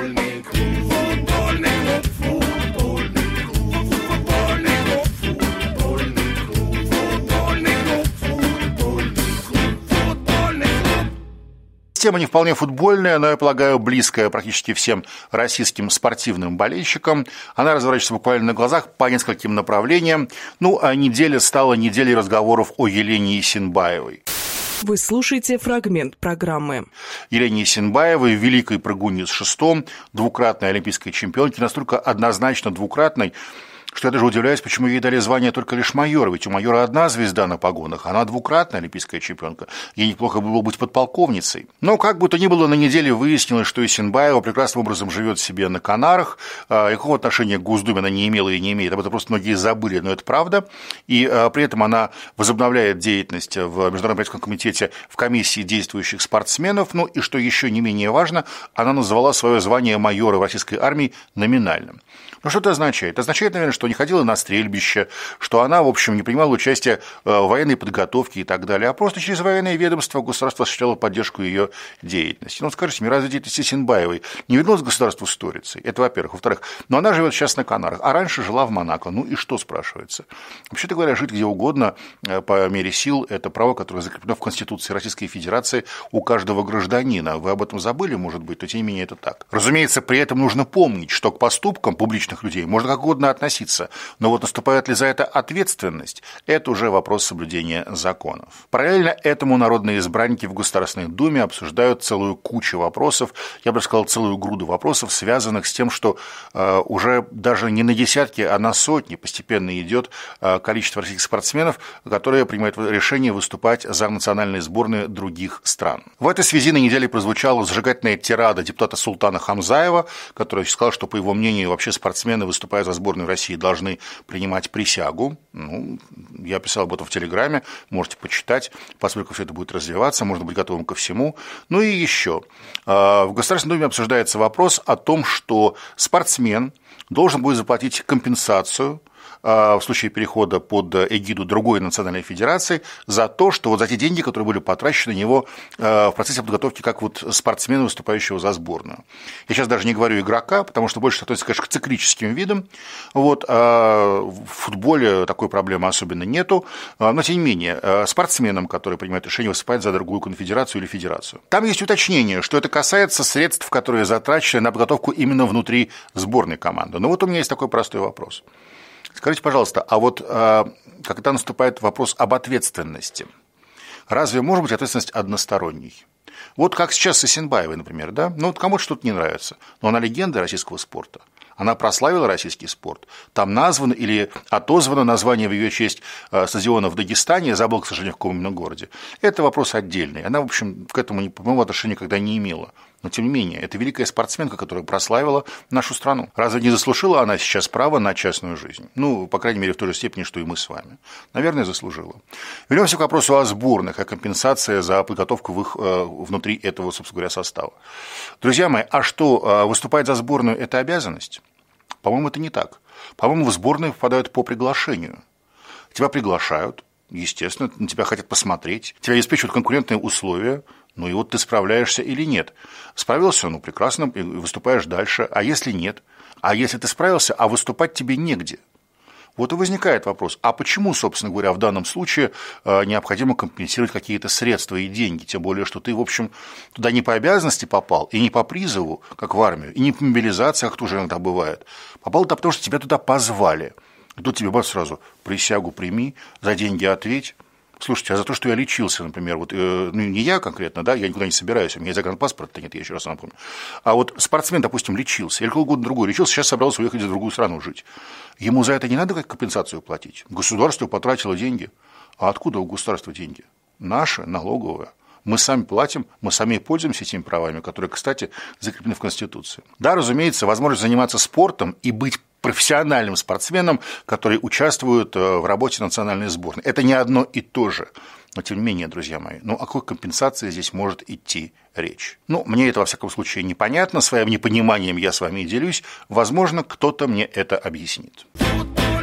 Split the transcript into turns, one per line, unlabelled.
Тема не вполне футбольная, но, я полагаю, близкая практически всем российским спортивным болельщикам. Она разворачивается буквально на глазах по нескольким направлениям. А неделя стала неделей разговоров о Елене Есенбаевой.
Вы слушаете фрагмент программы.
Елене Есенбаевой, великой прыгуне с шестом, двукратной олимпийской чемпионке, настолько однозначно двукратной, что я даже удивляюсь, почему ей дали звание только лишь майора. Ведь у майора одна звезда на погонах, она двукратная олимпийская чемпионка. Ей неплохо было быть подполковницей. Но как бы то ни было, на неделе выяснилось, что Есенбаева прекрасным образом живет себе на Канарах. Какого отношения к Госдуме она не имела и не имеет. Об этом просто многие забыли, но это правда. И при этом она возобновляет деятельность в Международном олимпийском комитете в комиссии действующих спортсменов. И что еще не менее важно, она назвала свое звание майора в российской армии номинальным. Что это означает? Это означает, наверное, что не ходила на стрельбище, что она, в общем, не принимала участие в военной подготовке и так далее, а просто через военное ведомство государство осуществляло поддержку ее деятельности. Скажите мне, разве деятельность Есенбаевой не вернулась к государству сторицей? Это, во-первых. Во-вторых, но она живет сейчас на Канарах, а раньше жила в Монако. И что, спрашивается? Вообще-то говоря, жить где угодно по мере сил – это право, которое закреплено в Конституции Российской Федерации у каждого гражданина. Вы об этом забыли, может быть, но тем не менее это так. Разумеется, при этом нужно помнить, что к поступкам публичных людей можно как угодно относиться, но наступает ли за это ответственность, это уже вопрос соблюдения законов. Параллельно этому народные избранники в Государственной Думе обсуждают целую кучу вопросов, я бы сказал, целую груду вопросов, связанных с тем, что уже даже не на десятки, а на сотни постепенно идет количество российских спортсменов, которые принимают решение выступать за национальные сборные других стран. В этой связи на неделе прозвучала зажигательная тирада депутата Султана Хамзаева, который сказал, что, по его мнению, вообще спортсмены, выступая за сборную России, должны принимать присягу. Я писал об этом в Телеграме, можете почитать, поскольку все это будет развиваться, можно быть готовым ко всему. И еще. В Государственной Думе обсуждается вопрос о том, что спортсмен должен будет заплатить компенсацию в случае перехода под эгиду другой национальной федерации за то, что за те деньги, которые были потрачены на него в процессе подготовки как спортсмена, выступающего за сборную. Я сейчас даже не говорю игрока, потому что больше относится, конечно, к циклическим видам. В футболе такой проблемы особенно нету, но тем не менее спортсменам, которые принимают решение выступать за другую конфедерацию или федерацию. Там есть уточнение, что это касается средств, которые затрачены на подготовку именно внутри сборной команды. У меня есть такой простой вопрос. Скажите, пожалуйста, когда наступает вопрос об ответственности, разве может быть ответственность односторонней? Как сейчас с Есенбаевой, например, да? Кому-то что-то не нравится, но она легенда российского спорта. Она прославила российский спорт. Там названо или отозвано название в ее честь стадиона в Дагестане, я забыл, к сожалению, в каком именно городе. Это вопрос отдельный. Она, в общем, к этому, по-моему, отношения никогда не имела. Но, тем не менее, это великая спортсменка, которая прославила нашу страну. Разве не заслужила она сейчас право на частную жизнь? По крайней мере, в той же степени, что и мы с вами. Наверное, заслужила. Вернемся к вопросу о сборных, о компенсации за подготовку в их внутри этого, собственно говоря, состава. Друзья мои, а что, выступать за сборную – это обязанность? По-моему, это не так. По-моему, в сборную попадают по приглашению. Тебя приглашают, естественно, на тебя хотят посмотреть, тебя обеспечивают конкурентные условия, ты справляешься или нет. Справился, прекрасно, и выступаешь дальше. А если нет? А если ты справился, а выступать тебе негде? И возникает вопрос, а почему, собственно говоря, в данном случае необходимо компенсировать какие-то средства и деньги, тем более, что ты, в общем, туда не по обязанности попал, и не по призову, как в армию, и не по мобилизации, как тоже иногда бывает. Попал туда, потому что тебя туда позвали. И тут тебе сразу присягу прими, за деньги ответь. Слушайте, а за то, что я лечился, например, не я конкретно, да, я никуда не собираюсь, у меня загранпаспорта нет, я еще раз напомню, а спортсмен, допустим, лечился, или какой-то другой лечился, сейчас собрался уехать в другую страну жить. Ему за это не надо компенсацию платить? Государство потратило деньги. А откуда у государства деньги? Наши, налоговые. Мы сами платим, мы сами пользуемся этими правами, которые, кстати, закреплены в Конституции. Да, разумеется, возможность заниматься спортом и быть профессиональным спортсменом, который участвует в работе национальной сборной. Это не одно и то же. Но, тем не менее, друзья мои, о какой компенсации здесь может идти речь? Мне это, во всяком случае, непонятно. Своим непониманием я с вами делюсь. Возможно, кто-то мне это объяснит.